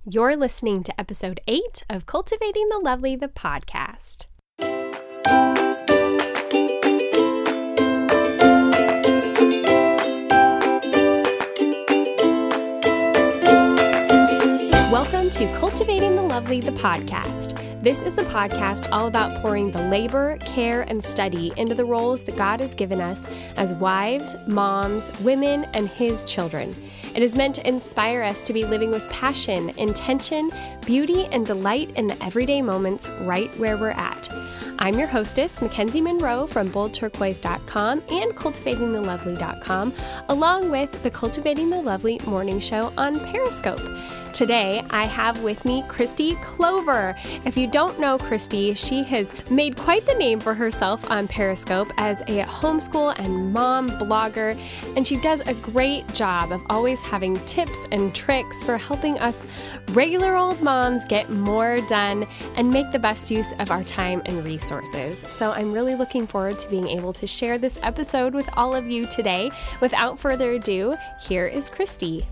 You're listening to episode 8 of Cultivating the Lovely, the podcast. Welcome to Cultivating the Lovely, the podcast. This is the podcast all about pouring the labor, care, and study into the roles that God has given us as wives, moms, women, and His children. It is meant to inspire us to be living with passion, intention, beauty, and delight in the everyday moments right where we're at. I'm your hostess, Mackenzie Monroe from BoldTurquoise.com and CultivatingTheLovely.com, along with the Cultivating the Lovely morning show on Periscope. Today, I have with me Christy Clover. If you don't know Christy, she has made quite the name for herself on Periscope as a homeschool and mom blogger, and she does a great job of always having tips and tricks for helping us regular old moms get more done and make the best use of our time and resources. So I'm really looking forward to being able to share this episode with all of you today. Without further ado, here is Christy.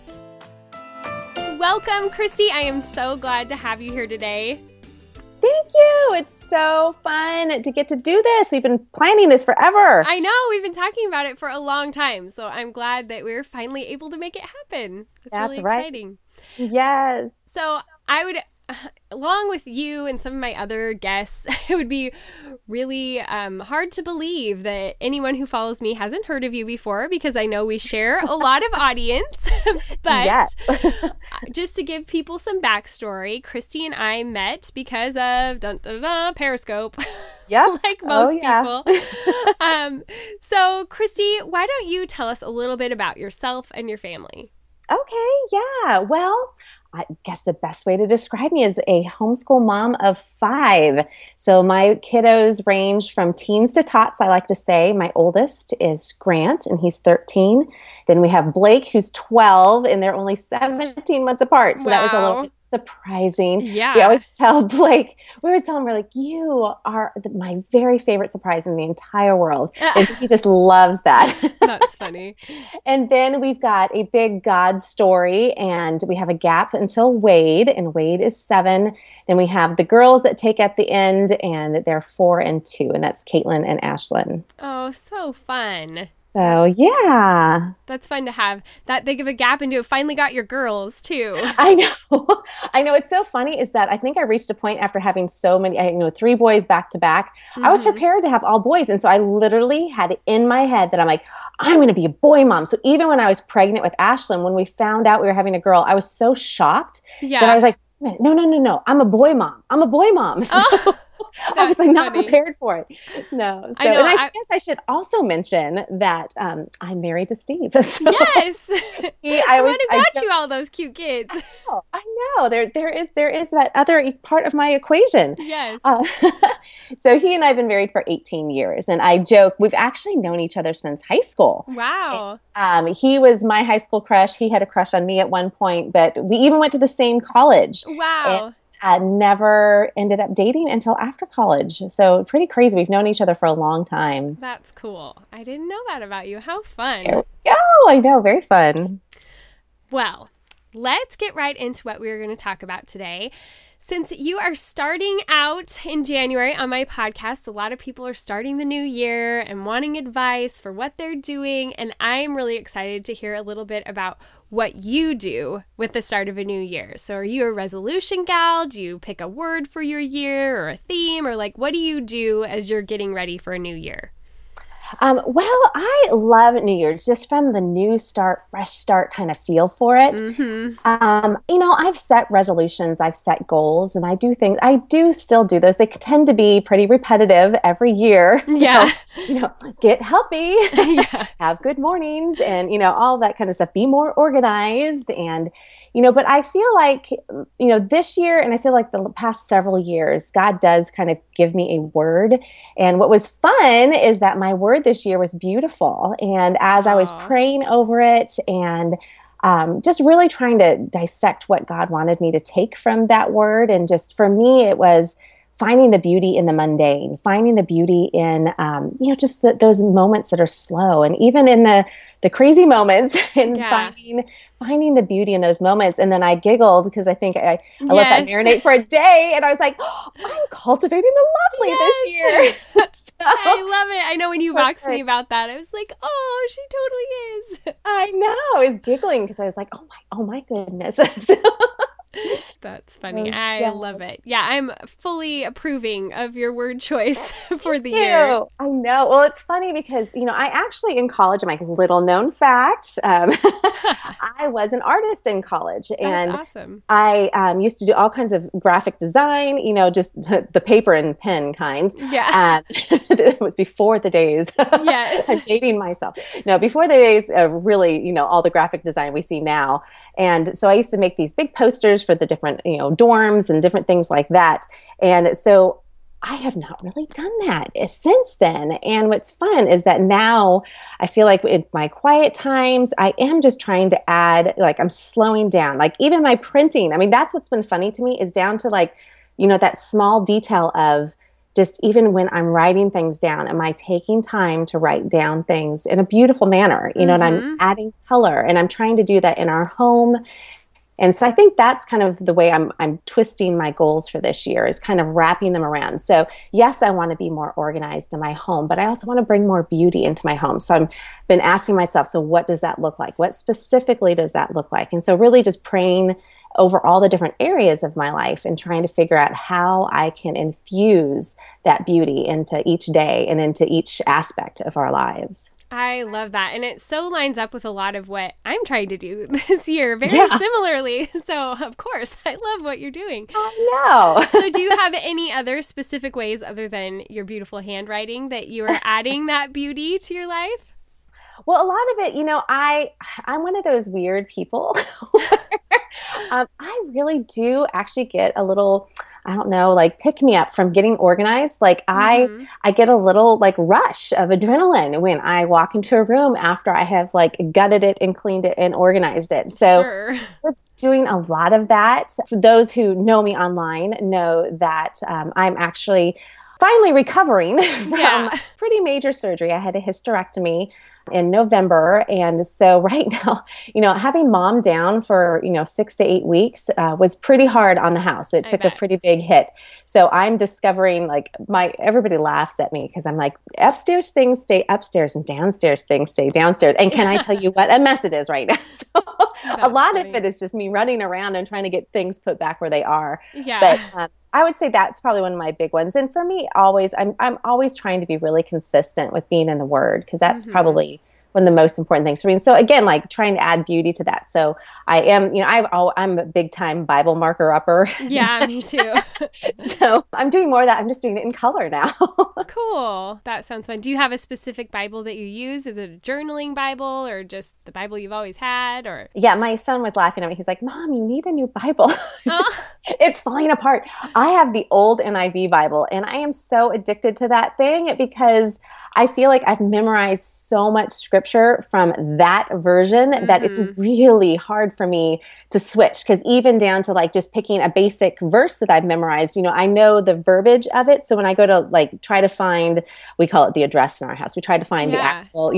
Welcome, Christy. I am so glad to have you here today. Thank you. It's so fun to get to do this. We've been planning this forever. I know. We've been talking about it for a long time. So I'm glad that we're finally able to make it happen. That's really exciting. Yes. So I would, along with you and some of my other guests, it would be really hard to believe that anyone who follows me hasn't heard of you before, because I know we share a lot of audience. But yes. Just to give people some backstory, Christy and I met because of Periscope. Yep. Like most people. So Christy, why don't you tell us a little bit about yourself and your family? Okay. Yeah. Well, I guess the best way to describe me is a homeschool mom of 5. So my kiddos range from teens to tots, I like to say. My oldest is Grant, and he's 13. Then we have Blake, who's 12, and they're only 17 months apart. So That was a little bit surprising. Yeah. We always tell Blake, we're like, you are my very favorite surprise in the entire world. And so he just loves that. That's funny. And then we've got a big God story, and we have a gap until Wade, and Wade is 7. Then we have the girls that take at the end, and they're 4 and 2, and that's Caitlin and Ashlyn. Oh, so fun. So, yeah. That's fun to have that big of a gap into it. Finally got your girls, too. I know. I know. It's so funny is that I think I reached a point after having so many, 3 boys back to back. Mm-hmm. I was prepared to have all boys. And so I literally had it in my head that I'm like, I'm going to be a boy mom. So even when I was pregnant with Ashlyn, when we found out we were having a girl, I was so shocked that I was like, no. I'm a boy mom. I'm a boy mom. So, I was like not prepared for it. No. So, I guess I should also mention that I'm married to Steve. So yes. I got you all those cute kids. I know. There is that other part of my equation. Yes. So he and I have been married for 18 years. And I joke, we've actually known each other since high school. Wow. And, he was my high school crush. He had a crush on me at one point, but we even went to the same college. Wow. And never ended up dating until after college. So pretty crazy. We've known each other for a long time. That's cool. I didn't know that about you. How fun. There we go. I know. Very fun. Well, let's get right into what we're going to talk about today. Since you are starting out in January on my podcast, a lot of people are starting the new year and wanting advice for what they're doing. And I'm really excited to hear a little bit about what you do with the start of a new year. So are you a resolution gal? Do you pick a word for your year or a theme? Or what do you do as you're getting ready for a new year? Well, I love New Year's just from the new start, fresh start kind of feel for it. Mm-hmm. I've set resolutions, I've set goals, and I do still do those. They tend to be pretty repetitive every year. So, yeah. Get healthy, yeah. Have good mornings, and, all that kind of stuff. Be more organized. And, but I feel like, this year, and I feel like the past several years, God does kind of give me a word. And what was fun is that my word this year was beautiful. And as I was praying over it and just really trying to dissect what God wanted me to take from that word. And just for me, it was finding the beauty in the mundane, finding the beauty in, just those moments that are slow, and even in the crazy moments, and finding the beauty in those moments. And then I giggled because I think I let that marinate for a day, and I was like, oh, I'm cultivating the lovely this year. So, I love it. I know when you asked me about that, I was like, oh, she totally is. I know. I was giggling because I was like, oh my goodness. That's funny. I love it. Yeah, I'm fully approving of your word choice for the year. I know. Well, it's funny because, I actually in college, my little known fact, I was an artist in college. And that's awesome. I used to do all kinds of graphic design, just the paper and pen kind. Yeah. It was before the days. Yes. I'm dating myself. No, before the days of really, all the graphic design we see now. And so I used to make these big posters for the different, dorms and different things like that. And so I have not really done that since then. And what's fun is that now I feel like in my quiet times, I am just trying to add, like I'm slowing down, like even my printing. I mean, that's what's been funny to me is down to like, that small detail of just even when I'm writing things down, am I taking time to write down things in a beautiful manner, and I'm adding color, and I'm trying to do that in our home. And so I think that's kind of the way I'm twisting my goals for this year, is kind of wrapping them around. So yes, I want to be more organized in my home, but I also want to bring more beauty into my home. So I've been asking myself, so what does that look like? What specifically does that look like? And so really just praying over all the different areas of my life and trying to figure out how I can infuse that beauty into each day and into each aspect of our lives. I love that. And it so lines up with a lot of what I'm trying to do this year, very similarly. So, of course, I love what you're doing. I know. So do you have any other specific ways other than your beautiful handwriting that you are adding that beauty to your life? Well, a lot of it, I'm one of those weird people I really do actually get a little, I don't know, like pick me up from getting organized. Like I get a little like rush of adrenaline when I walk into a room after I have like gutted it and cleaned it and organized it. So we're doing a lot of that. For those who know me online know that I'm actually finally recovering from pretty major surgery. I had a hysterectomy in November. And so right now, having mom down for, 6 to 8 weeks was pretty hard on the house. It took a pretty big hit. So I'm discovering like everybody laughs at me because I'm like, upstairs things stay upstairs and downstairs things stay downstairs. And can I tell you what a mess it is right now? So a lot of it is just me running around and trying to get things put back where they are. Yeah. But I would say that's probably one of my big ones. And for me, I'm always trying to be really consistent with being in the Word, because that's probably one of the most important things for me. And so again, like trying to add beauty to that. So I am, I'm a big time Bible marker upper. Yeah, me too. So I'm doing more of that. I'm just doing it in color now. Cool. That sounds fun. Do you have a specific Bible that you use? Is it a journaling Bible or just the Bible you've always had? Or yeah, my son was laughing at me. He's like, Mom, you need a new Bible. It's falling apart. I have the old NIV Bible, and I am so addicted to that thing because I feel like I've memorized so much scripture from that version that it's really hard for me to switch. Because even down to like just picking a basic verse that I've memorized, I know the verbiage of it. So when I go to like try to find, we call it the address in our house. We try to find the actual,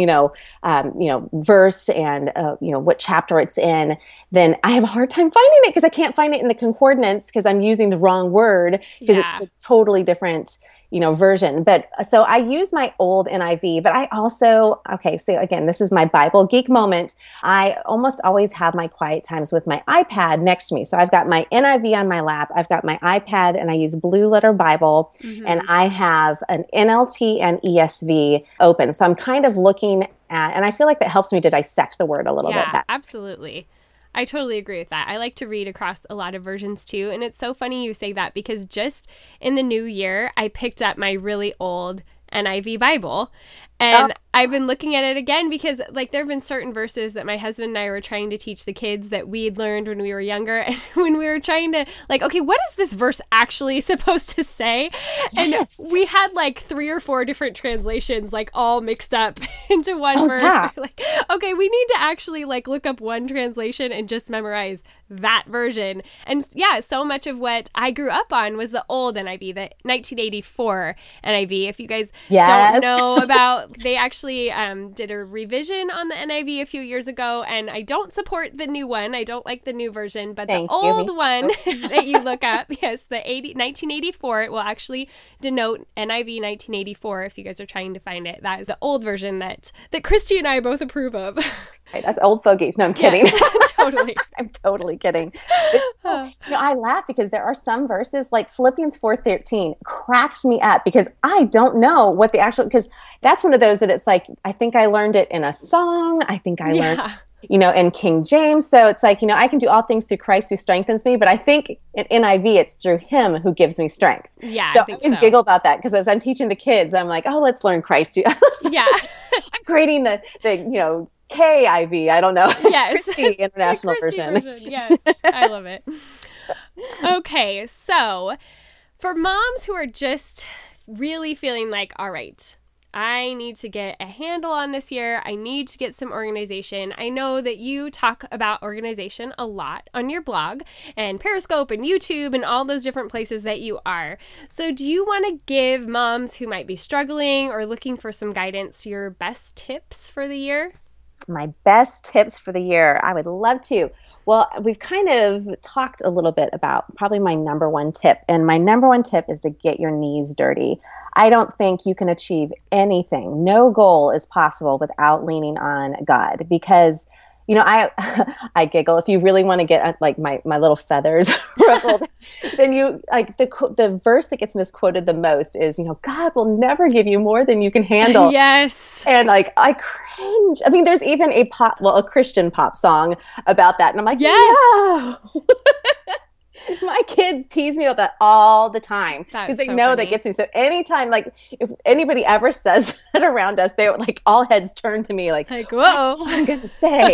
verse and what chapter it's in. Then I have a hard time finding it because I can't find it in the concordance because I'm using the wrong word because it's a totally different version. But so I use my old NIV, but I also, so again, this is my Bible geek moment. I almost always have my quiet times with my iPad next to me. So I've got my NIV on my lap, I've got my iPad, and I use Blue Letter Bible, and I have an NLT and ESV open. So I'm kind of looking at, and I feel like that helps me to dissect the word a little bit better. Absolutely. I totally agree with that. I like to read across a lot of versions too. And it's so funny you say that because just in the new year, I picked up my really old NIV Bible. And I've been looking at it again because like there have been certain verses that my husband and I were trying to teach the kids that we'd learned when we were younger. And when we were trying to like, okay, what is this verse actually supposed to say? Yes. And we had like 3 or 4 different translations, like all mixed up into one verse. Yeah. We're like, okay, we need to actually like look up one translation and just memorize that version. And yeah, so much of what I grew up on was the old NIV, the 1984 NIV. If you guys don't know about, they actually did a revision on the NIV a few years ago, and I don't support the new one. I don't like the new version, but the old one that you look up, yes, the 1984, it will actually denote NIV 1984 if you guys are trying to find it. That is the old version that Christy and I both approve of. Right, that's old fogies. No, I'm kidding. Yes, totally. I'm totally kidding. But, I laugh because there are some verses like Philippians 4:13 cracks me up because I don't know what the actual, because that's one of those that it's like, I think I learned it in a song. I think I learned, in King James. So it's like, I can do all things through Christ who strengthens me. But I think in NIV, it's through him who gives me strength. Yeah. So I always giggle about that because as I'm teaching the kids, I'm like, oh, let's learn Christ. Yeah. I'm creating the KIV, I don't know. Yes. Christy International version. Yes, I love it. Okay, so for moms who are just really feeling like, all right, I need to get a handle on this year. I need to get some organization. I know that you talk about organization a lot on your blog and Periscope and YouTube and all those different places that you are. So do you want to give moms who might be struggling or looking for some guidance your best tips for the year? My best tips for the year. I would love to. Well, we've kind of talked a little bit about probably my number one tip. And my number one tip is to get your knees dirty. I don't think you can achieve anything. No goal is possible without leaning on God because I giggle. If you really want to get like my little feathers ruffled, then you like the verse that gets misquoted the most is, God will never give you more than you can handle. Yes. And like, I cringe. I mean, there's even a Christian pop song about that. And I'm like, yes. No. My kids tease me about that all the time because they know that gets me. So anytime, like if anybody ever says that around us, they like all heads turn to me like whoa, what I'm going to say.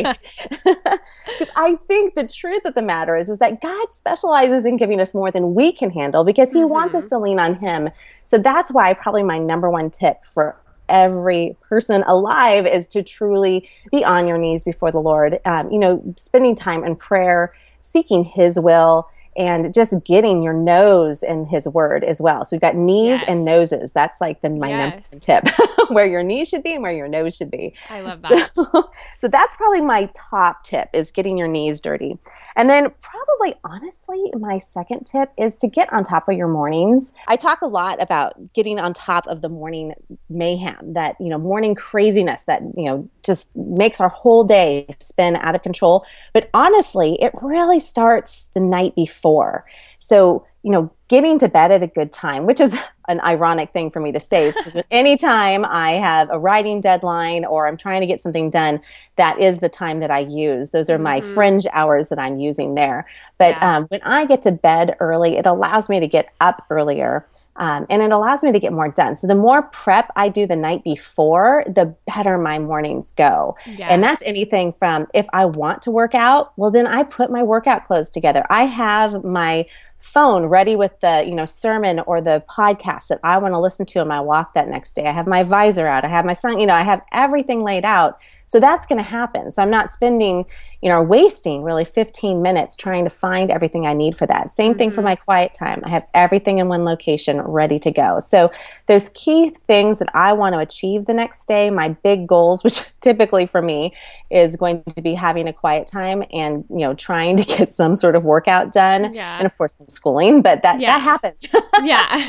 Because I think the truth of the matter is that God specializes in giving us more than we can handle because he wants us to lean on him. So that's why probably my number one tip for every person alive is to truly be on your knees before the Lord, spending time in prayer, seeking his will, and just getting your nose in his word as well. So we've got knees and noses. That's like my number one tip, where your knees should be and where your nose should be. I love that. So that's probably my top tip is getting your knees dirty. And then probably, honestly, my second tip is to get on top of your mornings. I talk a lot about getting on top of the morning mayhem, that, morning craziness that, just makes our whole day spin out of control. But honestly, it really starts the night before. So, getting to bed at a good time, which is an ironic thing for me to say, because anytime I have a writing deadline or I'm trying to get something done, that is the time that I use. Those are my fringe hours that I'm using there. But when I get to bed early, it allows me to get up earlier. And it allows me to get more done. So the more prep I do the night before, the better my mornings go. Yeah. And that's anything from if I want to work out, well, then I put my workout clothes together. I have my phone ready with the, sermon or the podcast that I want to listen to on my walk that next day. I have my visor out. I have my sun, I have everything laid out. So that's going to happen. So I'm not spending, wasting really 15 minutes trying to find everything I need for that. Same thing for my quiet time. I have everything in one location ready to go. So those key things that I want to achieve the next day, my big goals, which typically for me is going to be having a quiet time and, trying to get some sort of workout done. Yeah. And of course, schooling, but that happens. Yeah.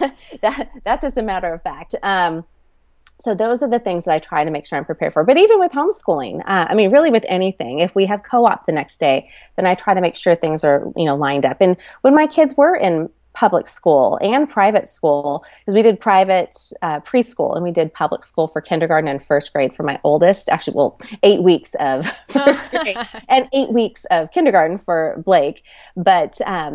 That's just a matter of fact. So those are the things that I try to make sure I'm prepared for. But even with homeschooling, really with anything, if we have co-op the next day, then I try to make sure things are, lined up. And when my kids were in public school and private school, because we did private preschool and we did public school for kindergarten and first grade for my oldest, 8 weeks of first grade and 8 weeks of kindergarten for Blake. But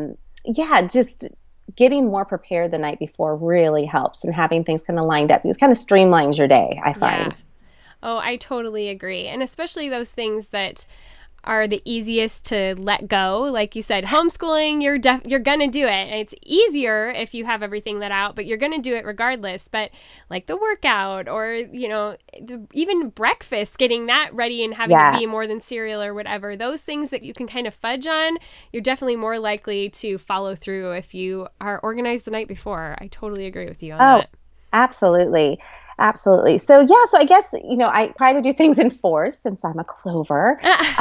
just getting more prepared the night before really helps, and having things kind of lined up. It kind of streamlines your day, I find. Oh, I totally agree. And especially those things that are the easiest to let go. Like you said, homeschooling, you're going to do it. And it's easier if you have everything let out, but you're going to do it regardless. But like the workout or, even breakfast, getting that ready and having it be more than cereal or whatever, those things that you can kind of fudge on, you're definitely more likely to follow through if you are organized the night before. I totally agree with you on that. Absolutely. Absolutely. So I guess, I try to do things in fours since I'm a Clover.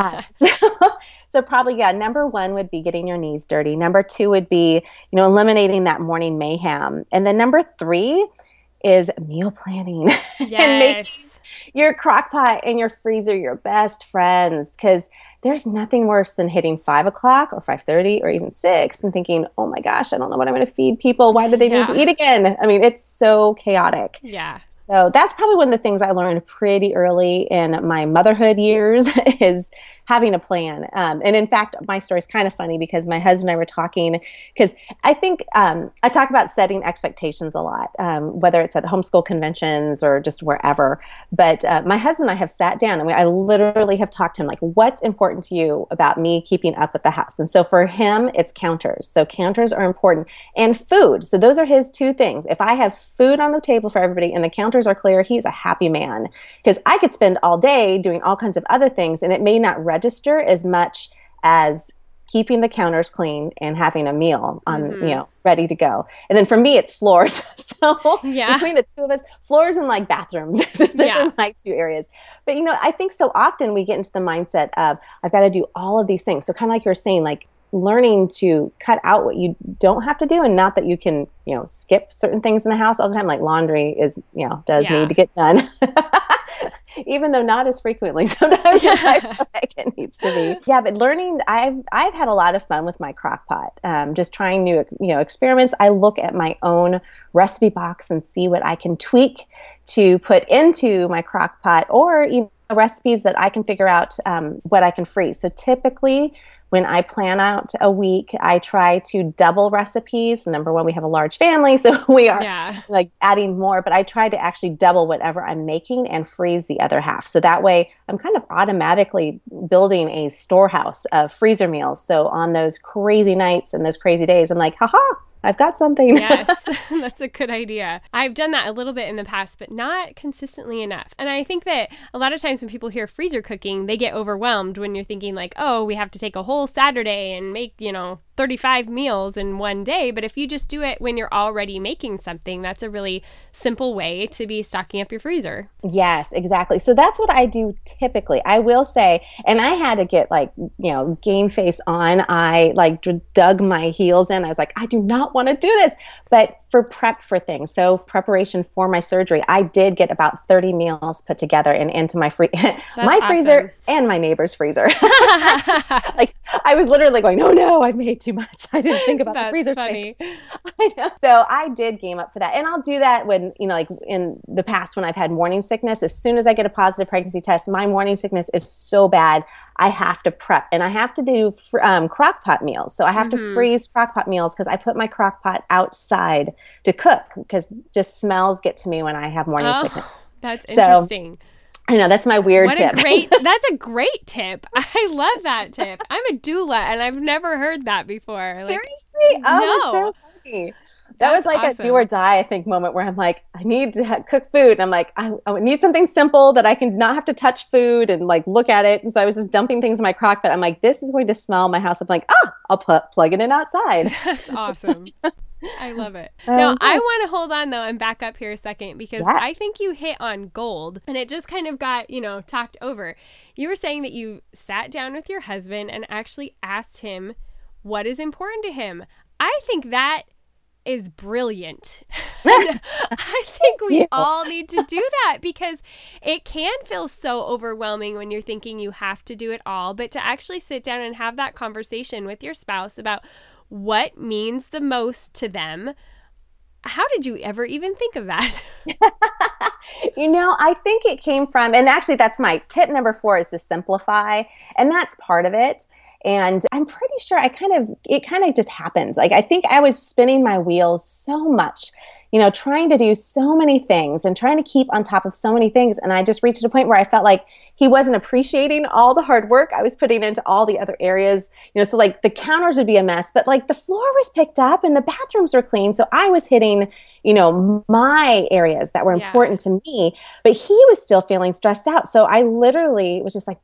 So probably, number one would be getting your knees dirty. Number two would be, eliminating that morning mayhem. And then number three is meal planning. Yes. And making your crock pot and your freezer your best friends, because there's nothing worse than hitting 5 o'clock or 5:30 or even 6 and thinking, oh my gosh, I don't know what I'm going to feed people. Why do they need to eat again? I mean, it's so chaotic. Yeah. So that's probably one of the things I learned pretty early in my motherhood years is having a plan. And in fact, my story is kind of funny because my husband and I were talking, because I think I talk about setting expectations a lot, whether it's at homeschool conventions or just wherever. But my husband and I have sat down and I literally have talked to him, like, what's important to you about me keeping up with the house? And so for him, it's counters. So counters are important, and food. So those are his two things. If I have food on the table for everybody and the counters are clear, he's a happy man, because I could spend all day doing all kinds of other things and it may not register as much as keeping the counters clean and having a meal on, ready to go. And then for me, it's floors. So between the two of us, floors and like bathrooms, those are my two areas. But, I think so often we get into the mindset of, I've got to do all of these things. So kind of like you're saying, like, learning to cut out what you don't have to do, and not that you can, skip certain things in the house all the time. Like laundry is, does need to get done, even though not as frequently sometimes as I feel like it needs to be. Yeah, but learning, I've had a lot of fun with my crock pot, just trying new, experiments. I look at my own recipe box and see what I can tweak to put into my crock pot, or even recipes that I can figure out what I can freeze. So typically when I plan out a week, I try to double recipes. Number one, we have a large family, so we are like adding more, but I try to actually double whatever I'm making and freeze the other half. So that way I'm kind of automatically building a storehouse of freezer meals. So on those crazy nights and those crazy days, I'm like, haha, I've got something. Yes, that's a good idea. I've done that a little bit in the past, but not consistently enough. And I think that a lot of times when people hear freezer cooking, they get overwhelmed when you're thinking like, oh, we have to take a whole Saturday and make, 35 meals in one day. But if you just do it when you're already making something, that's a really simple way to be stocking up your freezer. Yes, exactly. So that's what I do typically. I will say, and I had to get game face on. I dug my heels in. I was like, I do not want to do this. But for prep for things, so preparation for my surgery, I did get about 30 meals put together and into my freezer and my neighbor's freezer. I was literally going, oh no, I've made too much. I didn't think about the freezer space. I know. So I did game up for that. And I'll do that when, in the past when I've had morning sickness. As soon as I get a positive pregnancy test, my morning sickness is so bad, I have to prep, and I have to do crock pot meals. So I have to freeze crock pot meals because I put my crock pot outside to cook, because just smells get to me when I have morning sickness. That's interesting. I know, that's my weird tip. That's a great tip. I love that tip. I'm a doula and I've never heard that before. Seriously? Oh, no. That's so funny. That was like awesome. A do or die, I think, moment where I'm like, I need to cook food. And I'm like, I need something simple that I can not have to touch food and look at it. And so I was just dumping things in my crock pot. I'm like, this is going to smell my house. I'm like, I'll plug it in outside. That's awesome. I love it. Now, I want to hold on, though, and back up here a second, because I think you hit on gold, and it just kind of got, talked over. You were saying that you sat down with your husband and actually asked him what is important to him. I think that is brilliant. I think we all need to do that, because it can feel so overwhelming when you're thinking you have to do it all, but to actually sit down and have that conversation with your spouse about what means the most to them. How did you ever even think of that? I think it came from, and actually that's my tip number 4, is to simplify. And that's part of it. And I'm pretty sure it kind of just happens. Like, I think I was spinning my wheels so much, trying to do so many things and trying to keep on top of so many things. And I just reached a point where I felt like he wasn't appreciating all the hard work I was putting into all the other areas. So like the counters would be a mess, but like the floor was picked up and the bathrooms were clean. So I was hitting, my areas that were important to me, but he was still feeling stressed out. So I literally was just like,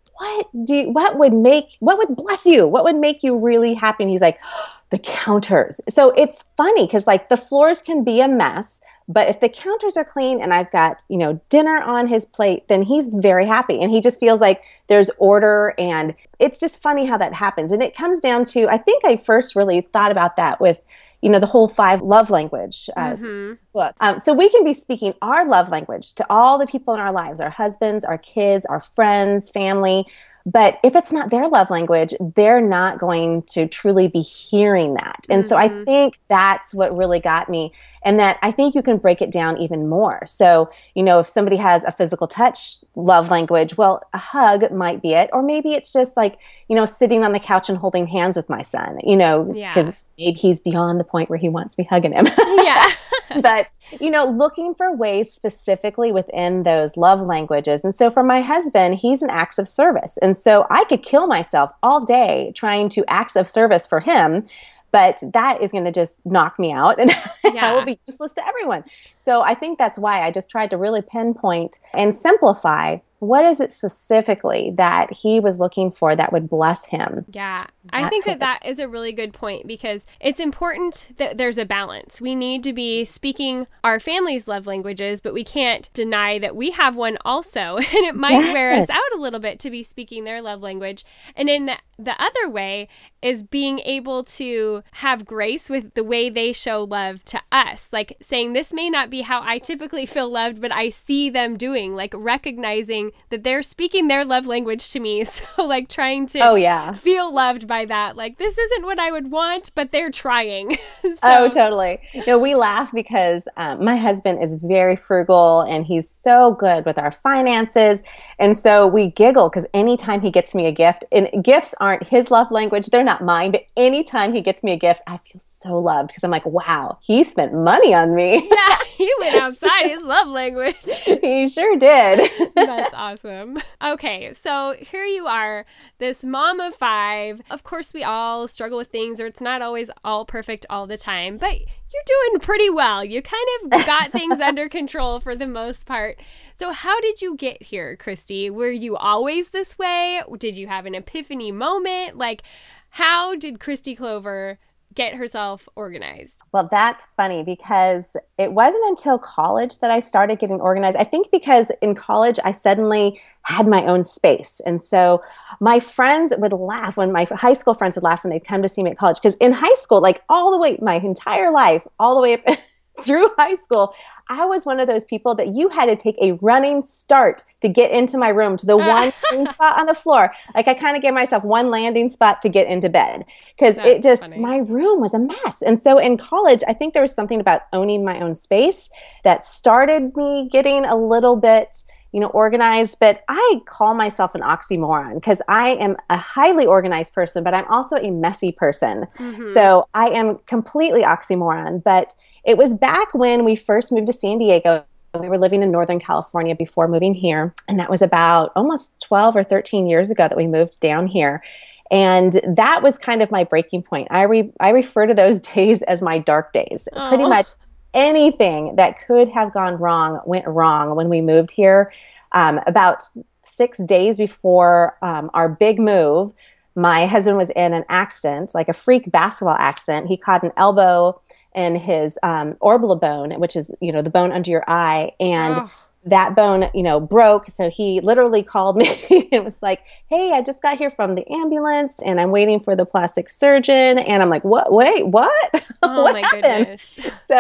what would bless you? What would make you really happy? And he's like, the counters. So it's funny because like the floors can be a mess, but if the counters are clean and I've got, dinner on his plate, then he's very happy. And he just feels like there's order. And it's just funny how that happens. And it comes down to, I think I first really thought about that with, the whole 5 love language book. So we can be speaking our love language to all the people in our lives, our husbands, our kids, our friends, family. But if it's not their love language, they're not going to truly be hearing that. And so I think that's what really got me. And that I think you can break it down even more. So, if somebody has a physical touch love language, well, a hug might be it. Or maybe it's just like, sitting on the couch and holding hands with my son, because maybe he's beyond the point where he wants me hugging him. Yeah. But, looking for ways specifically within those love languages. And so for my husband, he's an acts of service. And so I could kill myself all day trying to acts of service for him, but that is going to just knock me out and I will be useless to everyone. So I think that's why I just tried to really pinpoint and simplify what is it specifically that he was looking for that would bless him. Yeah, I think that is a really good point because it's important that there's a balance. We need to be speaking our family's love languages, but we can't deny that we have one also. And it might wear us out a little bit to be speaking their love language. And in the other way is being able to have grace with the way they show love to us. Like saying, this may not be how I typically feel loved, but I see them doing, like recognizing that they're speaking their love language to me. So like trying to feel loved by that. Like, this isn't what I would want, but they're trying. Totally. We laugh because my husband is very frugal and he's so good with our finances. And so we giggle because anytime he gets me a gift, and gifts aren't his love language, they're not mine, but anytime he gets me a gift, I feel so loved because I'm like, wow, he spent money on me. Yeah, he went outside his love language. He sure did. That's awesome. Okay, so here you are, this mom of 5. Of course, we all struggle with things, or it's not always all perfect all the time, but you're doing pretty well. You kind of got things under control for the most part. So how did you get here, Christy? Were you always this way? Did you have an epiphany moment? Like, how did Christy Clover get herself organized? Well, that's funny because it wasn't until college that I started getting organized. I think because in college, I suddenly had my own space. And so my friends would laugh when my high school friends would laugh when they'd come to see me at college. Because in high school, like all the way, my entire life, all the way up through high school, I was one of those people that you had to take a running start to get into my room to the one spot on the floor. Like I kind of gave myself one landing spot to get into bed because it just, funny. My room was a mess. And so in college, I think there was something about owning my own space that started me getting a little bit organized, but I call myself an oxymoron because I am a highly organized person, but I'm also a messy person. Mm-hmm. So I am completely oxymoron, but it was back when we first moved to San Diego. We were living in Northern California before moving here. And that was about almost 12 or 13 years ago that we moved down here. And that was kind of my breaking point. I refer to those days as my dark days. Oh. Pretty much anything that could have gone wrong went wrong when we moved here. About 6 days before our big move, my husband was in an accident, like a freak basketball accident. He caught an elbow in his orbital bone, which is, the bone under your eye. And that bone, broke. So he literally called me. It was like, hey, I just got here from the ambulance and I'm waiting for the plastic surgeon. And I'm like, what? Wait, what? Oh, what my happened? Goodness.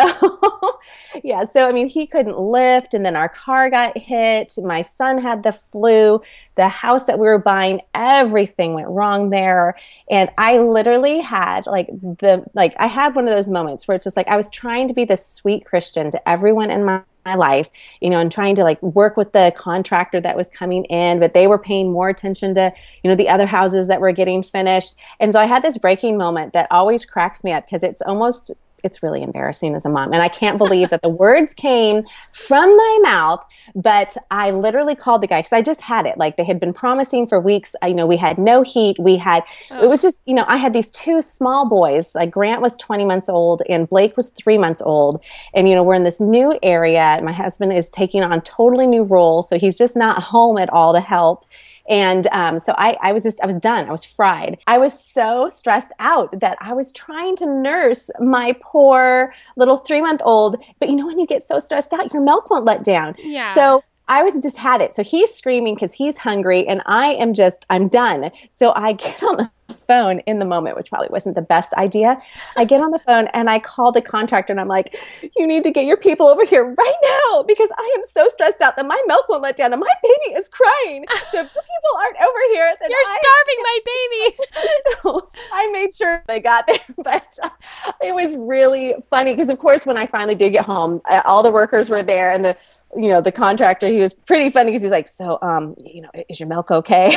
So, yeah. So, I mean, he couldn't lift and then our car got hit. My son had the flu. The house that we were buying, everything went wrong there. And I literally had I had one of those moments where it's just like, I was trying to be this sweet Christian to everyone in my my life, and trying to like work with the contractor that was coming in, but they were paying more attention to, the other houses that were getting finished. And so I had this breaking moment that always cracks me up because it's really embarrassing as a mom. And I can't believe that the words came from my mouth, but I literally called the guy because I just had it. Like they had been promising for weeks. We had no heat. It was just, I had these two small boys, like Grant was 20 months old and Blake was 3 months old. And, we're in this new area. My husband is taking on totally new roles. So he's just not home at all to help. And so I was done. I was fried. I was so stressed out that I was trying to nurse my poor little 3-month-old. But when you get so stressed out, your milk won't let down. Yeah. So I was just had it. So he's screaming because he's hungry and I'm done. So I get on the phone in the moment, which probably wasn't the best idea. I get on the phone and I call the contractor and I'm like, you need to get your people over here right now because I am so stressed out that my milk won't let down and my baby is crying. So if the people aren't over here, then you're starving my baby. So I made sure they got there, but it was really funny because of course when I finally did get home, all the workers were there and the contractor, he was pretty funny because he's like, so, is your milk okay?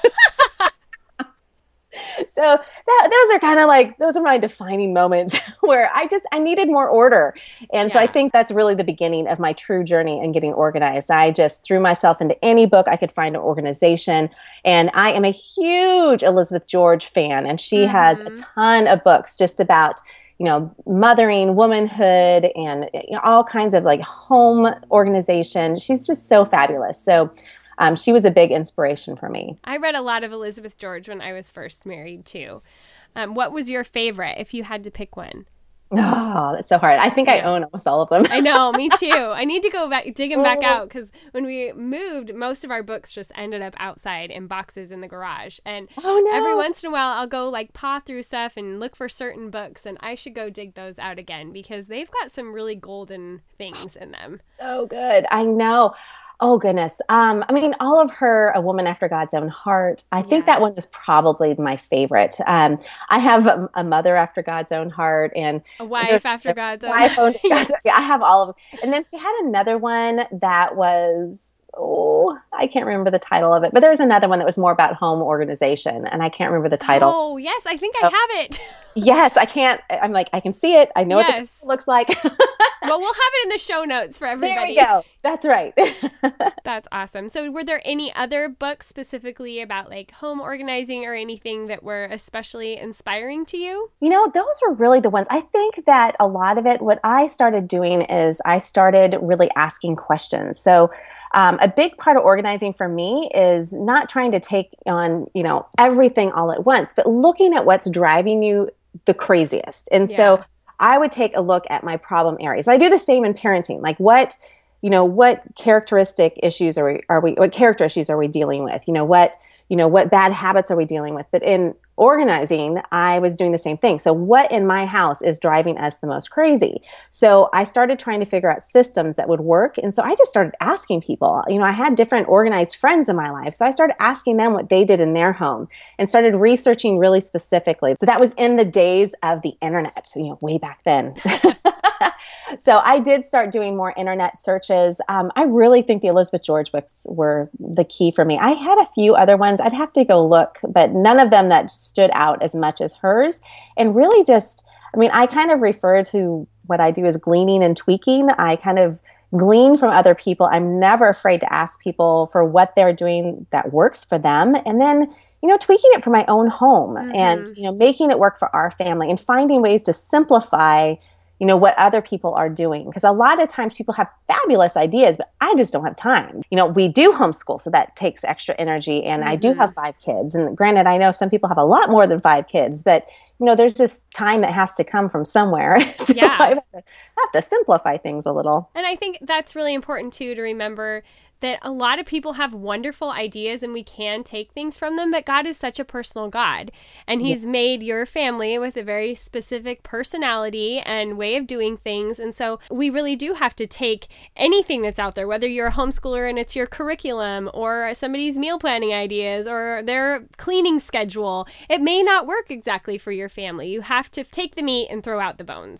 So those are kind of like, those are my defining moments where I needed more order. And so I think that's really the beginning of my true journey in getting organized. I just threw myself into any book I could find an organization. And I am a huge Elizabeth George fan. And she has a ton of books just about mothering, womanhood, and all kinds of like home organization. She's just so fabulous. So she was a big inspiration for me. I read a lot of Elizabeth George when I was first married too. What was your favorite if you had to pick one? Oh, that's so hard. I think I own almost all of them. I know, me too. I need to go back, dig them back out because when we moved, most of our books just ended up outside in boxes in the garage. And every once in a while, I'll go like paw through stuff and look for certain books, and I should go dig those out again because they've got some really golden things in them. So good. I know. Oh, goodness. All of her, A Woman After God's Own Heart, I think that one is probably my favorite. I have a Mother After God's Own Heart and A Wife After God's Own Heart. Yeah, I have all of them. And then she had another one that was, I can't remember the title of it, but there's another one that was more about home organization and I can't remember the title. Oh, yes. I think I have it. Yes, I can't. I'm like, I can see it. I know what it looks like. Well, we'll have it in the show notes for everybody. There we go. That's right. That's awesome. So were there any other books specifically about like home organizing or anything that were especially inspiring to you? Those were really the ones. I think that a lot of it, what I started doing is I started really asking questions. So a big part of organizing for me is not trying to take on, everything all at once, but looking at what's driving you the craziest. And so I would take a look at my problem areas. I do the same in parenting. Like what characteristic issues what character issues are we dealing with? What bad habits are we dealing with? But in organizing, I was doing the same thing. So what in my house is driving us the most crazy? So I started trying to figure out systems that would work. And so I just started asking people, I had different organized friends in my life. So I started asking them what they did in their home and started researching really specifically. So that was in the days of the internet, way back then. So I did start doing more internet searches. I really think the Elizabeth George books were the key for me. I had a few other ones. I'd have to go look, but none of them that stood out as much as hers. And really I kind of refer to what I do as gleaning and tweaking. I kind of glean from other people. I'm never afraid to ask people for what they're doing that works for them. And then, tweaking it for my own home and, making it work for our family and finding ways to simplify what other people are doing. Because a lot of times people have fabulous ideas, but I just don't have time. We do homeschool, so that takes extra energy. And I do have 5 kids. And granted, I know some people have a lot more than 5 kids, but there's just time that has to come from somewhere. So I have to simplify things a little. And I think that's really important too, to remember that a lot of people have wonderful ideas and we can take things from them, but God is such a personal God. And He's made your family with a very specific personality and way of doing things. And so we really do have to take anything that's out there, whether you're a homeschooler and it's your curriculum or somebody's meal planning ideas or their cleaning schedule. It may not work exactly for your family. You have to take the meat and throw out the bones.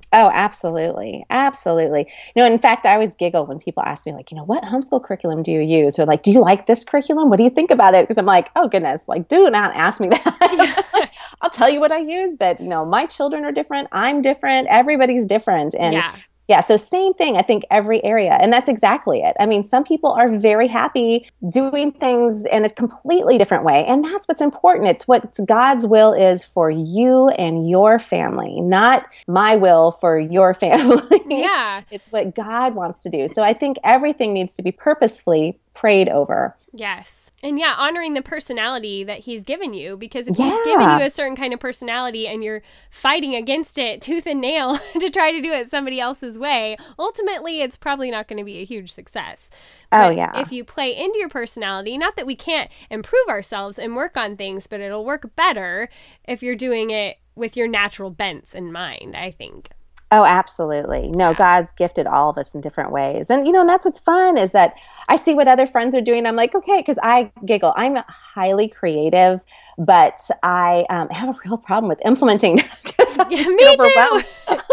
Oh, absolutely. Absolutely. In fact, I always giggle when people ask me, like, what homeschool curriculum do you use? Or like, do you like this curriculum? What do you think about it? Because I'm like, oh, goodness, like, do not ask me that. Yeah. I'll tell you what I use, but, my children are different. I'm different. Everybody's different. And Yeah. yeah, so same thing, I think every area. And that's exactly it. I mean, some people are very happy doing things in a completely different way. And that's what's important. It's what God's will is for you and your family, not my will for your family. Yeah. It's what God wants to do. So I think everything needs to be purposefully prayed over. Yes. And yeah, honoring the personality that he's given you, because if he's given you a certain kind of personality and you're fighting against it tooth and nail to try to do it somebody else's way, ultimately it's probably not going to be a huge success. But if you play into your personality, not that we can't improve ourselves and work on things, but it'll work better if you're doing it with your natural bents in mind, I think. Oh, absolutely. No, God's gifted all of us in different ways. And, and that's what's fun is that I see what other friends are doing. I'm like, okay, because I giggle. I'm highly creative, but I have a real problem with implementing because I'm just overwhelmed.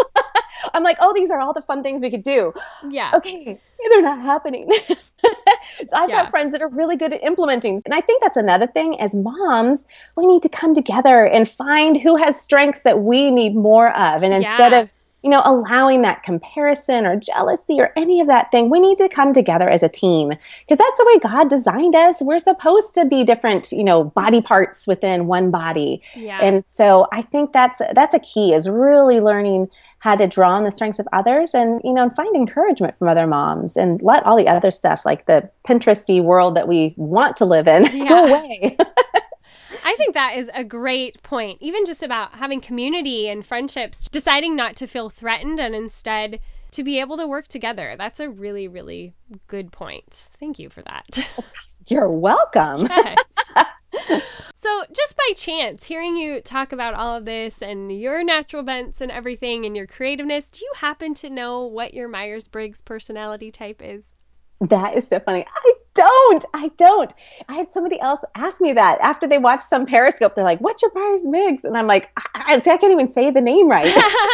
I'm like, oh, these are all the fun things we could do. Yeah. Okay, they're not happening. So I've got friends that are really good at implementing. And I think that's another thing. As moms, we need to come together and find who has strengths that we need more of. And instead of allowing that comparison or jealousy or any of that thing, we need to come together as a team because that's the way God designed us. We're supposed to be different, body parts within one body. Yeah. And so I think that's a key is really learning how to draw on the strengths of others and, and find encouragement from other moms and let all the other stuff like the Pinteresty world that we want to live in go away. I think that is a great point. Even just about having community and friendships, deciding not to feel threatened and instead to be able to work together. That's a really, really good point. Thank you for that. You're welcome. Yes. So just by chance, hearing you talk about all of this and your natural bents and everything and your creativeness, do you happen to know what your Myers-Briggs personality type is? That is so funny. I don't. I had somebody else ask me that after they watched some Periscope. They're like, what's your Myers-Briggs? And I'm like, I can't even say the name right.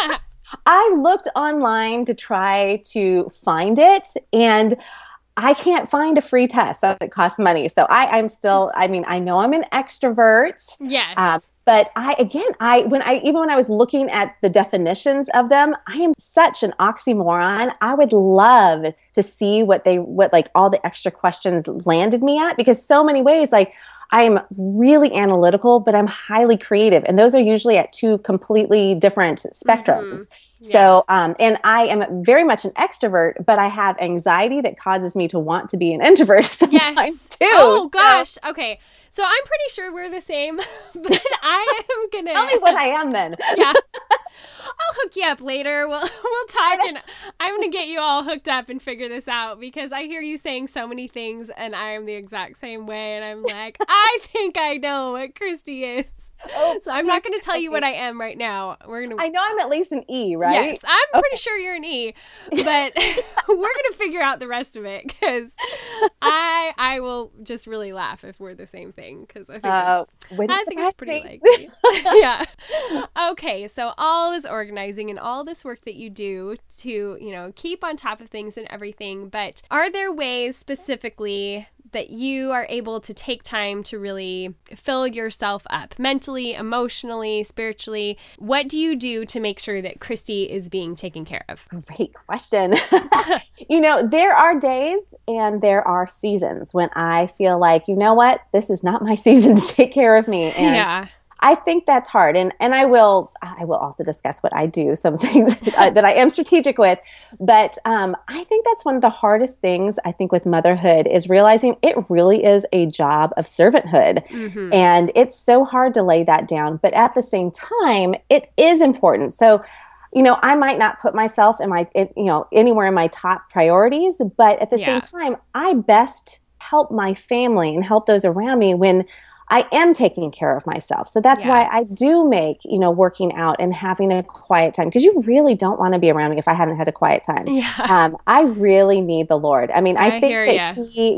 I looked online to try to find it, and I can't find a free test that costs money. So I know I'm an extrovert. Yes. But when I was looking at the definitions of them, I am such an oxymoron. I would love to see what all the extra questions landed me at, because so many ways, like, I am really analytical, but I'm highly creative. And those are usually at two completely different spectrums. Mm-hmm. Yeah. So, and I am very much an extrovert, but I have anxiety that causes me to want to be an introvert sometimes too. Oh, gosh. Okay. So I'm pretty sure we're the same, but I am going to... Tell me what I am then. Yeah. I'll hook you up later. We'll talk, and I'm going to get you all hooked up and figure this out, because I hear you saying so many things and I am the exact same way. And I'm like, I think I know what Christy is. Oh, so I'm not going to tell you what I am right now. I know I'm at least an E, right? Yes, I'm pretty sure you're an E, but we're going to figure out the rest of it, because I will just really laugh if we're the same thing, because I think it's pretty likely. Yeah. Okay, so all this organizing and all this work that you do to, keep on top of things and everything, but are there ways specifically that you are able to take time to really fill yourself up mentally, emotionally, spiritually? What do you do to make sure that Christy is being taken care of? Great question. There are days and there are seasons when I feel like, you know what, this is not my season to take care of me. And yeah. I think that's hard. And I will also discuss what I do, some things that I am strategic with. But I think that's one of the hardest things, I think, with motherhood is realizing it really is a job of servanthood. Mm-hmm. And it's so hard to lay that down. But at the same time, it is important. So, I might not put myself anywhere in my top priorities, but at the same time, I best help my family and help those around me when I am taking care of myself. So that's why I do make, working out and having a quiet time, because you really don't want to be around me if I haven't had a quiet time. Yeah. I really need the Lord. I mean, I think that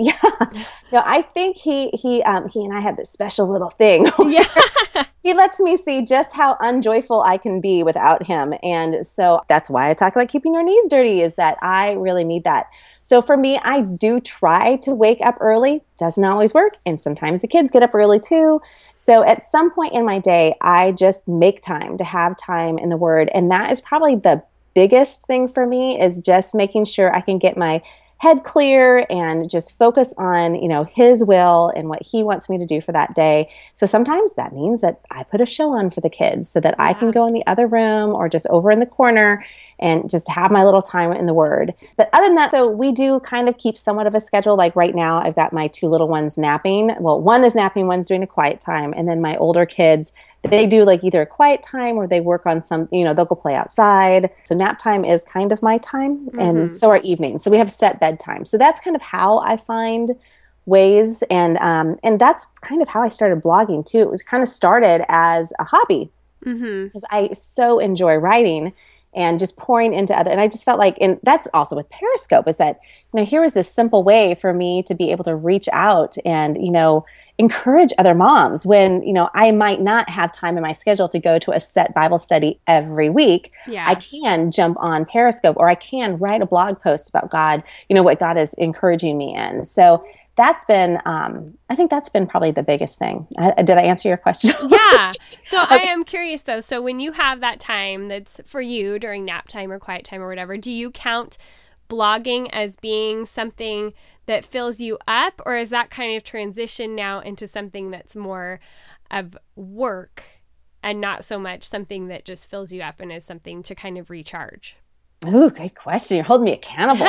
I think he and I have this special little thing. Yeah. He lets me see just how unjoyful I can be without him. And so that's why I talk about keeping your knees dirty, is that I really need that. So for me, I do try to wake up early. Doesn't always work. And sometimes the kids get up early too. So at some point in my day, I just make time to have time in the Word. And that is probably the biggest thing for me, is just making sure I can get my head clear and just focus on, his will and what he wants me to do for that day. So sometimes that means that I put a show on for the kids so that I can go in the other room or just over in the corner and just have my little time in the Word. But other than that, so we do kind of keep somewhat of a schedule. Like right now, I've got my 2 little ones napping. Well, one is napping, one's doing a quiet time. And then my older kids, they do like either a quiet time or they work on some, they'll go play outside. So nap time is kind of my time, and so are evenings. So we have set bedtime. So that's kind of how I find ways. And that's kind of how I started blogging too. It was kind of started as a hobby, because I so enjoy writing and just pouring into other. And I just felt like, and that's also with Periscope, is that, here was this simple way for me to be able to reach out and, encourage other moms when, I might not have time in my schedule to go to a set Bible study every week. Yeah. I can jump on Periscope, or I can write a blog post about God, what God is encouraging me in. So that's been, I think that's been probably the biggest thing. Did I answer your question? Yeah. So I am curious though. So when you have that time that's for you during nap time or quiet time or whatever, do you count blogging as being something that fills you up, or is that kind of transition now into something that's more of work and not so much something that just fills you up and is something to kind of recharge? Ooh, great question. You're holding me accountable.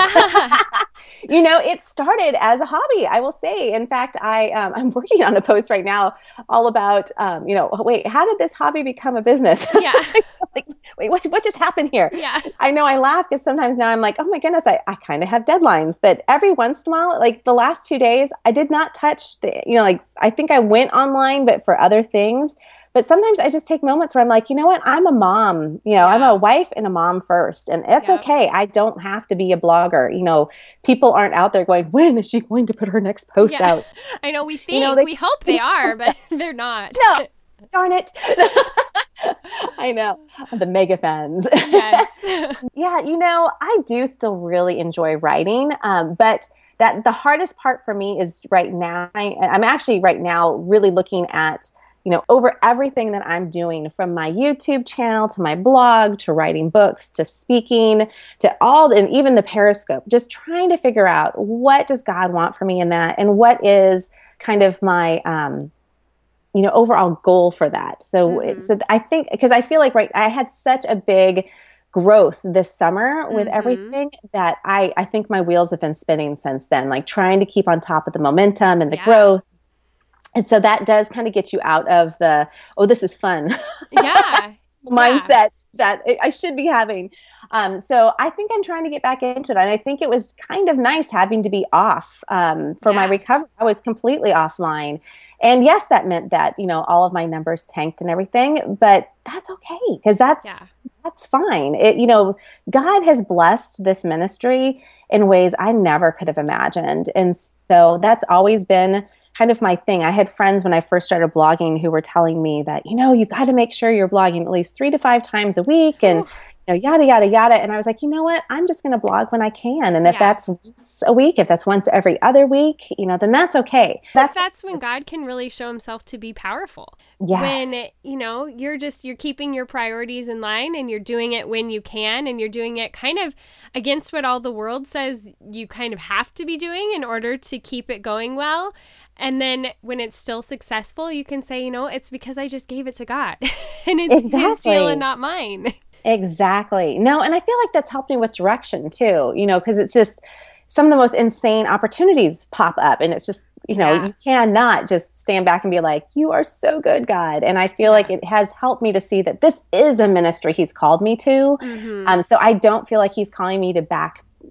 It started as a hobby, I will say. In fact, I'm working on a post right now all about, wait, how did this hobby become a business? Yeah. Like, wait, what just happened here? Yeah. I know I laugh because sometimes now I'm like, oh my goodness, I kind of have deadlines. But every once in a while, like the last 2 days, I did not touch I think I went online, but for other things. But sometimes I just take moments where I'm like, you know what? I'm a mom, I'm a wife and a mom first. And it's okay. I don't have to be a blogger. People aren't out there going, when is she going to put her next post out? I know we think, we hope they are, but they're not. No, darn it. I know. The mega fans. Yes. Yeah, I do still really enjoy writing. But that the hardest part for me is right now, I'm actually right now really looking at over everything that I'm doing, from my YouTube channel to my blog to writing books to speaking to all, and even the Periscope, just trying to figure out what does God want for me in that, and what is kind of my, overall goal for that. So, so I think, because I feel like, I had such a big growth this summer with everything that I think my wheels have been spinning since then, like trying to keep on top of the momentum and the growth. And so that does kind of get you out of the, this is fun. Yeah. mindset that I should be having. So I think I'm trying to get back into it. And I think it was kind of nice having to be off for my recovery. I was completely offline. And yes, that meant that, all of my numbers tanked and everything, but that's okay. Because that's fine. God has blessed this ministry in ways I never could have imagined. And so that's always been kind of my thing. I had friends when I first started blogging who were telling me that, you've got to make sure you're blogging at least 3 to 5 times a week and yada, yada, yada. And I was like, you know what? I'm just going to blog when I can. And if that's once a week, if that's once every other week, then that's okay. That's when God can really show himself to be powerful. Yes. When, you're keeping your priorities in line and you're doing it when you can, and you're doing it kind of against what all the world says you kind of have to be doing in order to keep it going well. And then when it's still successful, you can say, it's because I just gave it to God and it's his deal and not mine. Exactly. No, and I feel like that's helped me with direction too, because it's just some of the most insane opportunities pop up, and it's just, you cannot just stand back and be like, you are so good, God. And I feel like it has helped me to see that this is a ministry he's called me to. So I don't feel like he's calling me to back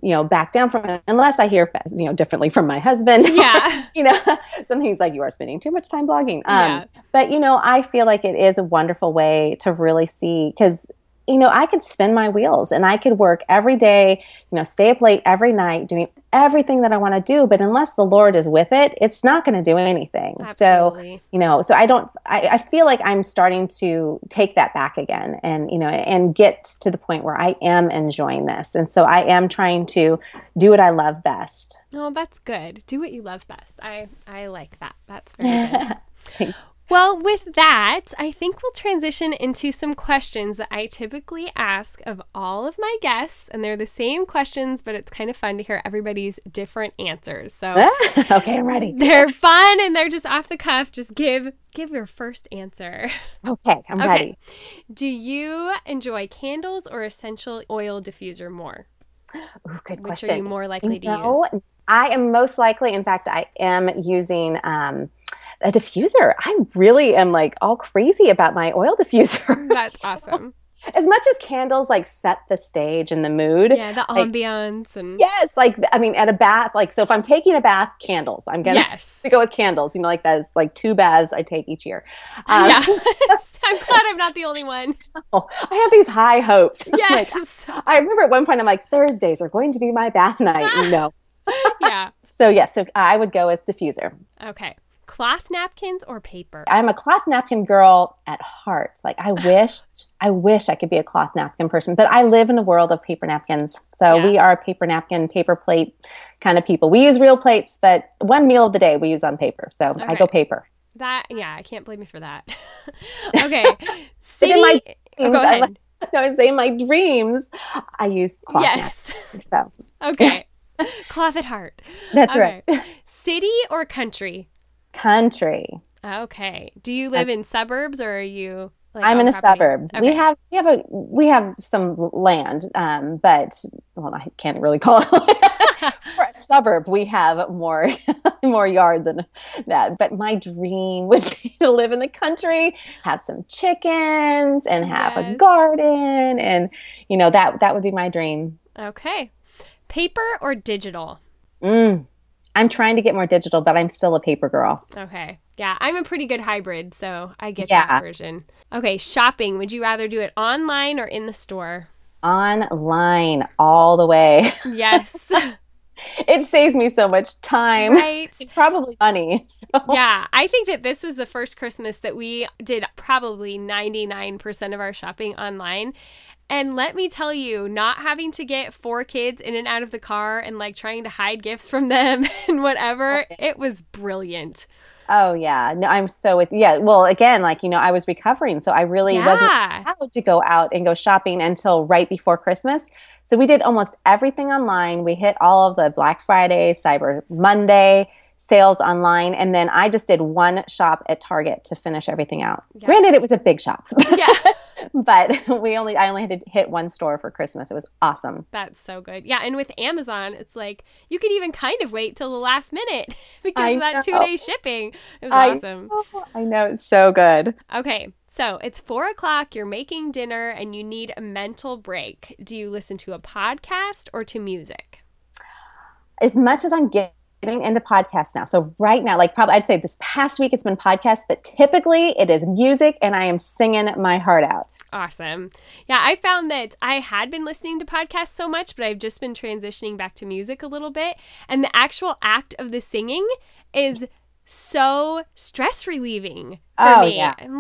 back down from it unless I hear, differently from my husband. Yeah. Something he's like, you are spending too much time blogging. Yeah. But, I feel like it is a wonderful way to really see, because I could spin my wheels and I could work every day, stay up late every night doing everything that I want to do. But unless the Lord is with it, it's not going to do anything. Absolutely. So I feel like I'm starting to take that back again and get to the point where I am enjoying this. And so I am trying to do what I love best. Oh, that's good. Do what you love best. I like that. That's very good. Well, with that, I think we'll transition into some questions that I typically ask of all of my guests, and they're the same questions, but it's kind of fun to hear everybody's different answers. So, okay, I'm ready. They're fun and they're just off the cuff. Just give your first answer. Okay, I'm ready. Do you enjoy candles or essential oil diffuser more? Ooh, good Which question. are you more likely to use? I am most likely, in fact, I am using a diffuser. I really am like all crazy about my oil diffuser. That's awesome. As much as candles like set the stage and the mood. Yeah, the ambiance. And yes, at a bath, so if I'm taking a bath, candles. I'm going to go with candles. Like that's like 2 baths I take each year. Yeah. I'm glad I'm not the only one. I have these high hopes. Yes. I remember at one point I'm like, Thursdays are going to be my bath night. No. Yeah. So I would go with diffuser. Okay. Cloth napkins or paper? I'm a cloth napkin girl at heart. I wish I could be a cloth napkin person, but I live in a world of paper napkins. So we are paper napkin, paper plate kind of people. We use real plates, but one meal of the day we use on paper. So okay. I go paper. I can't blame you for that. Okay. I say in my dreams, I use cloth napkins. So. Okay. Cloth at heart. That's right. City or country? Country. Okay. Do you live in suburbs or are you I'm in a suburb. Okay. We have some land, but I can't really call it land. For a suburb. We have more yard than that. But my dream would be to live in the country, have some chickens, and have a garden, and that would be my dream. Okay. Paper or digital? I'm trying to get more digital, but I'm still a paper girl. Okay. Yeah, I'm a pretty good hybrid, so I get that version. Okay, shopping. Would you rather do it online or in the store? Online, all the way. Yes. It saves me so much time. Right. Probably money. So. Yeah, I think that this was the first Christmas that we did probably 99% of our shopping online. And let me tell you, not having to get 4 kids in and out of the car and trying to hide gifts from them and whatever, it was brilliant. Oh, yeah. No, I'm so with, well, again, I was recovering, so I really wasn't allowed to go out and go shopping until right before Christmas. So we did almost everything online. We hit all of the Black Friday, Cyber Monday sales online, and then I just did one shop at Target to finish everything out. Yeah. Granted, it was a big shop. Yeah. But I only had to hit one store for Christmas. It was awesome. That's so good. Yeah, and with Amazon, it's you could even kind of wait till the last minute because of that 2-day shipping. It was awesome. I know. It's so good. Okay, so it's 4:00. You're making dinner and you need a mental break. Do you listen to a podcast or to music? As much as I'm getting into podcasts now. So right now, probably I'd say this past week it's been podcasts, but typically it is music and I am singing my heart out. Awesome. Yeah, I found that I had been listening to podcasts so much, but I've just been transitioning back to music a little bit. And the actual act of the singing is so stress relieving for me. Yeah. I'm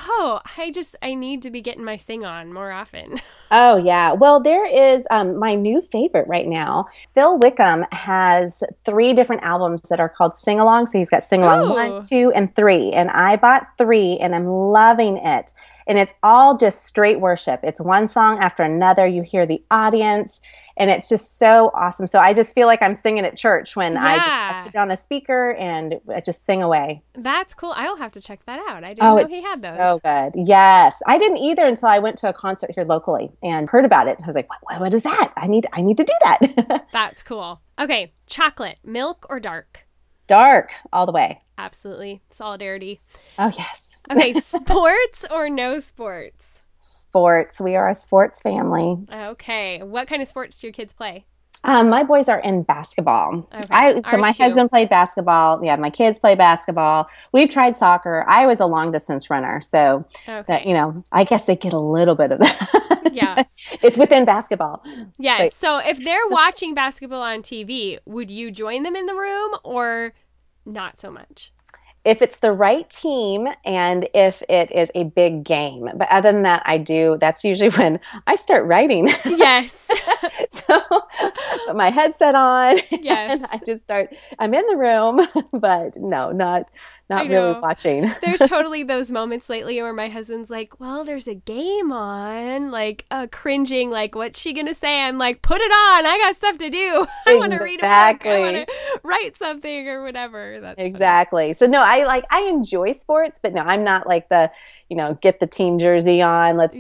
I need to be getting my sing on more often. Oh, yeah. Well, there is my new favorite right now. Phil Wickham has 3 different albums that are called Sing Along. So he's got Sing Along 1, 2, and 3. And I bought 3 and I'm loving it. And it's all just straight worship. It's one song after another. You hear the audience and it's just so awesome. So I just feel like I'm singing at church when I put it on a speaker and I just sing away. That's cool. I'll have to check that out. I didn't know he had those. So good. Yes. I didn't either until I went to a concert here locally and heard about it. I was like, what is that? I need to do that. That's cool. Okay. Chocolate, milk or dark? Dark all the way. Absolutely. Solidarity. Oh, yes. Okay. Sports or no sports? Sports. We are a sports family. Okay. What kind of sports do your kids play? My boys are in basketball. Okay. So my Ours too. husband played basketball. Yeah, my kids play basketball. We've tried soccer. I was a long distance runner, so that Okay. I guess they get a little bit of Yeah. that. It's within basketball. Yeah. But So if they're watching basketball on TV, would you join them in the room or not so much? if it's the right team and if it is a big game, but other than that, that's usually when I start writing. Yes. So put my headset on Yes. and I'm in the room, but no, not really watching. There's totally those moments lately where my husband's like, well, there's a game on, like cringing, like, what's she going to say? I'm like, put it on. I got stuff to do. I want to read a book. I want to write something or whatever. That's exactly. So no, I enjoy sports, but no, I'm not like the, get the team jersey on. Let's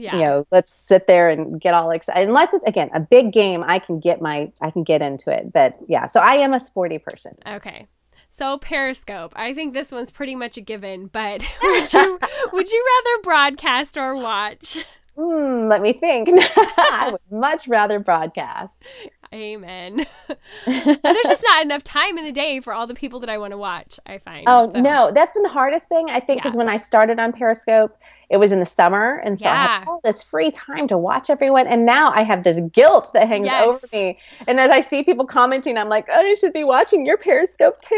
sit there and get all excited. Unless it's, again, a big game, I can get into it. But yeah, so I am a sporty person. Okay. So Periscope, I think this one's pretty much a given, but would you rather broadcast or watch? Let me think. I would much rather broadcast. Amen. There's just not enough time in the day for all the people that I want to watch, I find. No, that's been the hardest thing, I think, because when I started on Periscope, it was in the summer. And so I had all this free time to watch everyone. And now I have this guilt that hangs over me. And as I see people commenting, I'm like, oh, you should be watching your Periscope too.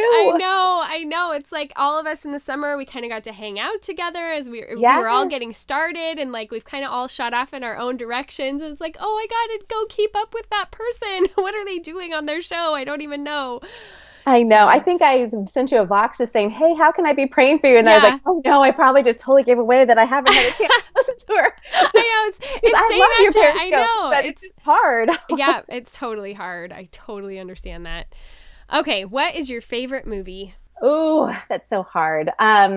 I know. It's like all of us in the summer, we kind of got to hang out together as we were all getting started. And like, we've kind of all shot off in our own directions. And it's like, oh, I got to go keep up with that person. What are they doing on their show? I don't even know. I know. I think I sent you a Vox just saying, hey, how can I be praying for you? And I was like, oh, no, I probably just totally gave away that I haven't had a chance to listen to her. I know. I love your Periscopes, I know. But it's just hard. Yeah, it's totally hard. I totally understand that. Okay, what is your favorite movie? Ooh, that's so hard.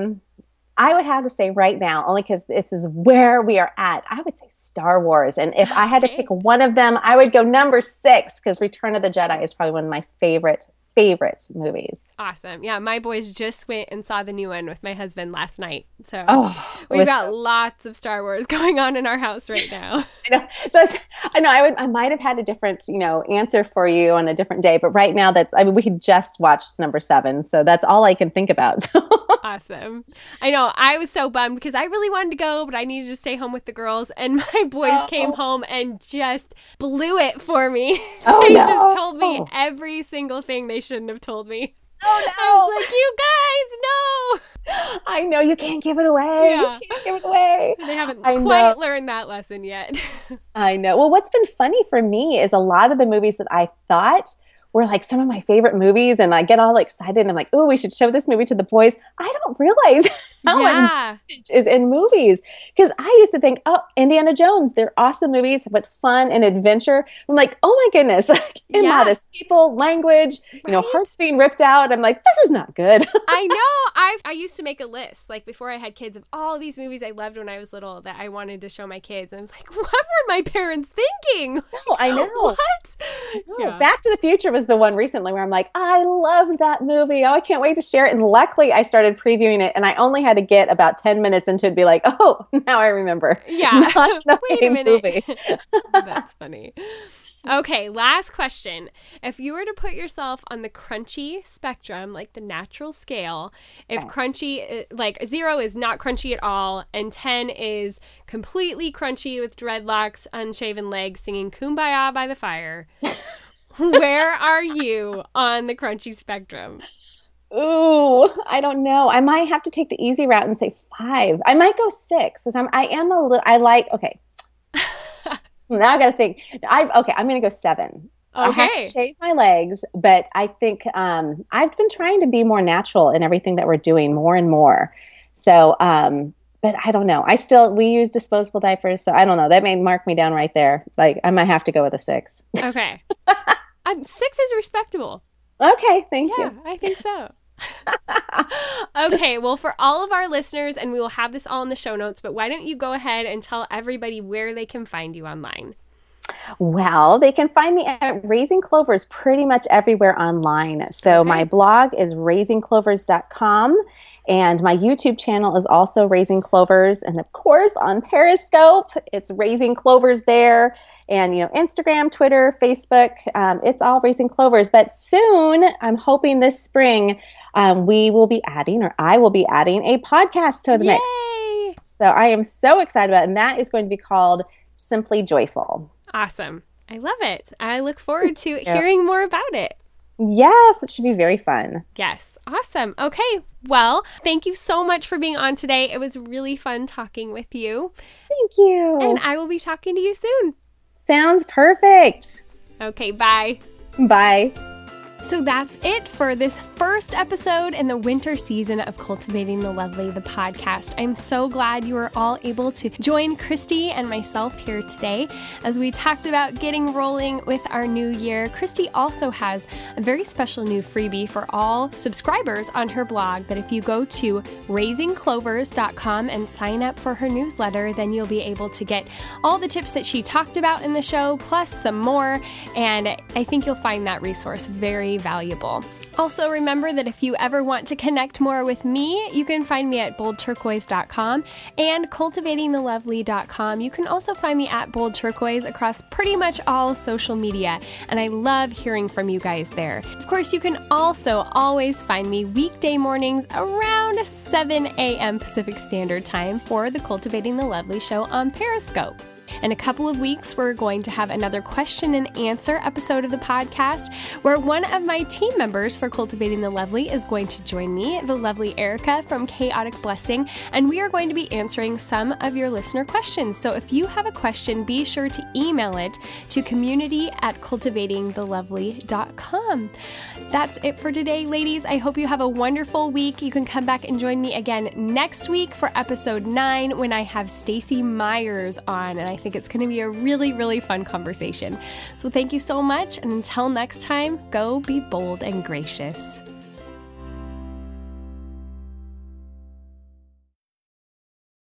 I would have to say right now, only because this is where we are at, I would say Star Wars. And if I had to pick one of them, I would go number 6, because Return of the Jedi is probably one of my favorite movies. Awesome. Yeah, my boys just went and saw the new one with my husband last night. So we've got lots of Star Wars going on in our house right now. I know. So I know I might have had a different, answer for you on a different day, but right now we just watched number 7, so that's all I can think about. So. Awesome. I know. I was so bummed because I really wanted to go, but I needed to stay home with the girls, and my boys came home and just blew it for me. They just told me every single thing they shouldn't have told me. Oh no! I was like, you guys, no! I know, you can't give it away. Yeah. You can't give it away. They haven't quite learned that lesson yet. I know. Well, what's been funny for me is a lot of the movies that I thought were like some of my favorite movies, and I get all excited and I'm like, oh, we should show this movie to the boys. I don't realize how much is in movies, because I used to think, oh, Indiana Jones, they're awesome movies with fun and adventure. I'm like, oh my goodness, like immodest people, language, hearts being ripped out. I'm like, this is not good. I know. I used to make a list, like before I had kids, of all these movies I loved when I was little that I wanted to show my kids. And I was like, what were my parents thinking? No, I know. What? No, yeah. Back to the Future was the one recently where I'm like, I love that movie. Oh, I can't wait to share it. And luckily I started previewing it, and I only had to get about 10 minutes into it to be like, oh, now I remember. Yeah. Wait a minute. Movie. That's funny. Okay, last question. If you were to put yourself on the crunchy spectrum, like the natural scale, if crunchy, like 0 is not crunchy at all, and 10 is completely crunchy with dreadlocks, unshaven legs, singing Kumbaya by the fire, where are you on the crunchy spectrum? Ooh, I don't know. I might have to take the easy route and say 5. I might go 6, because okay. Now I got to think. I'm going to go 7. Okay. I have to shave my legs, but I think I've been trying to be more natural in everything that we're doing more and more. So, but I don't know. We use disposable diapers, so I don't know. That may mark me down right there. Like, I might have to go with a 6. Okay. 6 is respectable. Okay, thank you. Yeah, I think so. Okay, well, for all of our listeners, and we will have this all in the show notes, but why don't you go ahead and tell everybody where they can find you online? Well, they can find me at Raising Clovers pretty much everywhere online. So my blog is raisingclovers.com, and my YouTube channel is also Raising Clovers. And of course, on Periscope, it's Raising Clovers there. And, Instagram, Twitter, Facebook, it's all Raising Clovers. But soon, I'm hoping this spring, we will be adding, or I will be adding, a podcast to the mix. So I am so excited about it. And that is going to be called Simply Joyful. Awesome. I love it. I look forward to hearing more about it. Yes, it should be very fun. Yes. Awesome. Okay. Well, thank you so much for being on today. It was really fun talking with you. Thank you. And I will be talking to you soon. Sounds perfect. Okay. Bye. Bye. So that's it for this first episode in the winter season of Cultivating the Lovely, the podcast. I'm so glad you were all able to join Christy and myself here today as we talked about getting rolling with our new year. Christy also has a very special new freebie for all subscribers on her blog that if you go to raisingclovers.com and sign up for her newsletter, then you'll be able to get all the tips that she talked about in the show, plus some more. And I think you'll find that resource very valuable. Also, remember that if you ever want to connect more with me, you can find me at boldturquoise.com and cultivatingthelovely.com. You can also find me at Bold Turquoise across pretty much all social media, and I love hearing from you guys there. Of course, you can also always find me weekday mornings around 7 a.m. Pacific Standard Time for the Cultivating the Lovely show on Periscope. In a couple of weeks, we're going to have another question and answer episode of the podcast where one of my team members for Cultivating the Lovely is going to join me, the lovely Erica from Chaotic Blessing, and we are going to be answering some of your listener questions. So if you have a question, be sure to email it to community@cultivatingthelovely.com. That's it for today, ladies. I hope you have a wonderful week. You can come back and join me again next week for episode 9 when I have Stacy Myers on, and I think it's going to be a really, really fun conversation. So thank you so much, and until next time, go be bold and gracious.